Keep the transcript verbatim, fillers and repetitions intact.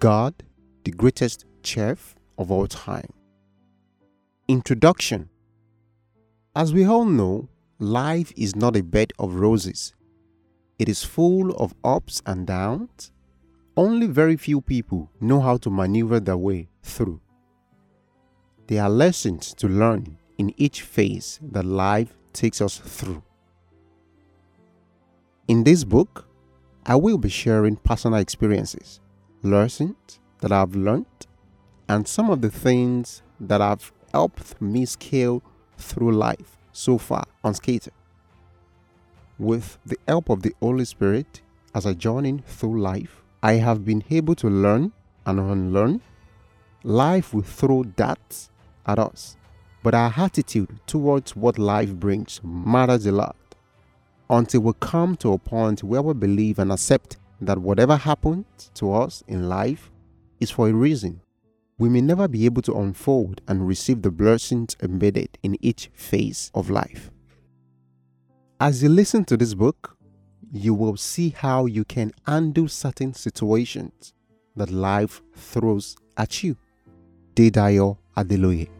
God, the greatest chef of all time. Introduction. As we all know, life is not a bed of roses. It is full of ups and downs. Only very few people know how to maneuver their way through. There are lessons to learn in each phase that life takes us through. In this book, I will be sharing personal experiences, lessons that I've learned, and some of the things that have helped me scale through life so far unscathed. With the help of the Holy Spirit, as I journey through life, I have been able to learn and unlearn. Life will throw darts at us, but our attitude towards what life brings matters a lot, until we come to a point where we believe and accept that whatever happens to us in life is for a reason. We may never be able to unfold and receive the blessings embedded in each phase of life. As you listen to this book, you will see how you can undo certain situations that life throws at you. Dedayo Adeloye.